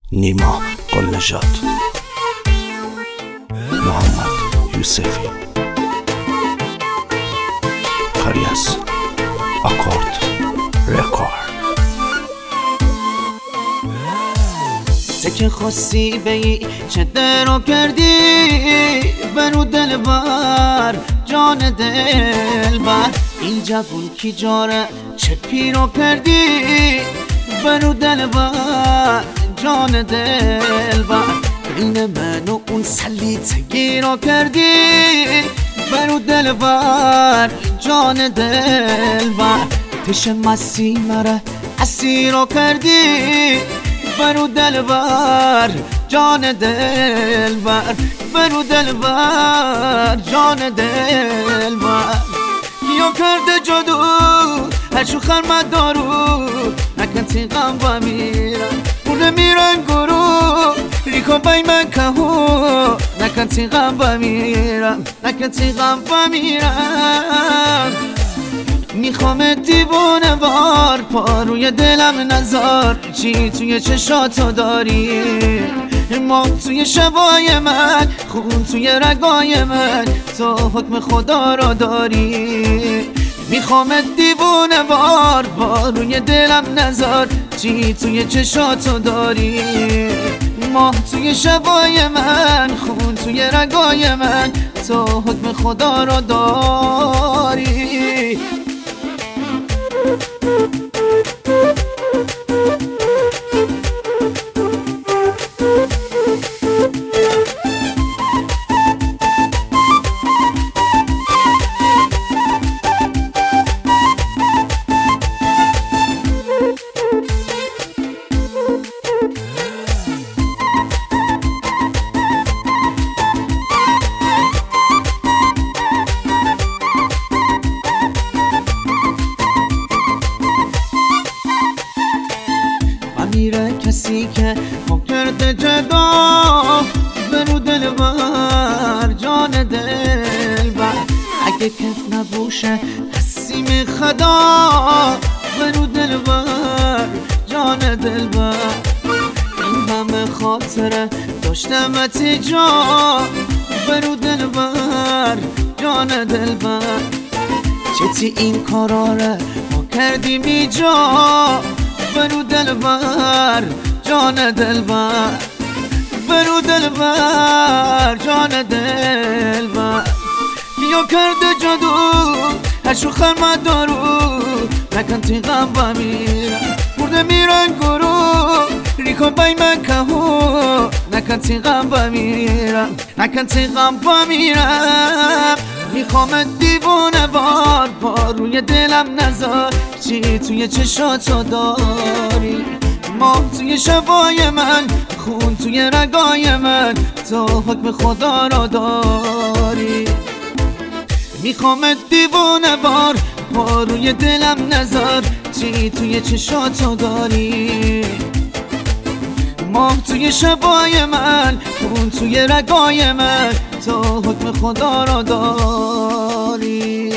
نیما قلنژاد، محمد یوسفی، کاری از آکورد رکورد. که خواستی بی چه درو کردی برو دلبر جان دلبر، این جوون کی جاره چه پیرو کردی برو دلبر جان دلبر، این منو اون سلیتگی رو کردی برو دلبر جان دلبر، تش مسی مره اسیر رو کردی برو دلبر جان دلبر، برو دلبر جان دلبر. کیا کرده جادو هرچو خرمت دارو نکن غم با میرم بوده میرن گروه ریکو بای من کهو نکن غم با میرم نکن غم با میرم. میخوام دیوونه بار پا روی دلم نزار، چی توی چشاتو داری ما توی شبای من، خون توی رگای من، تو حکم خدا رو داری. میخوام دیوونه بار پا روی دلم نزار، چی توی چشاتو داری ما توی شبای من، خون توی رگای من، تو حکم خدا رو داری. میره کسی که ما کرده جدا برو دلبر جان دلبر، اگه کف نبوشه حسیم خدا برو دلبر جان دلبر. این همه خاطره داشتمت جا برو دلبر جان دلبر، چتی این کاراره ما کردیم ایجا برو دلبر جان دلبر، برو دلبر جان دلبر. کیا کرده جادو هرچو خرمت دارو نکن غم با میرم برده میرن گروه ریکو بای من کهو نکن غم با میرم نکن غم با میرم. میخوام دیوونه بار پا روی دلم نزار، چی توی چشاتو داری ما توی شبای من، خون توی رگای من، تو حکم خدا رو داری. میخوام دیوونه بار پا روی دلم نزار، چی توی چشاتو داری ما توی شبای من، خون توی رگای من، تو حکم خدا رو داری.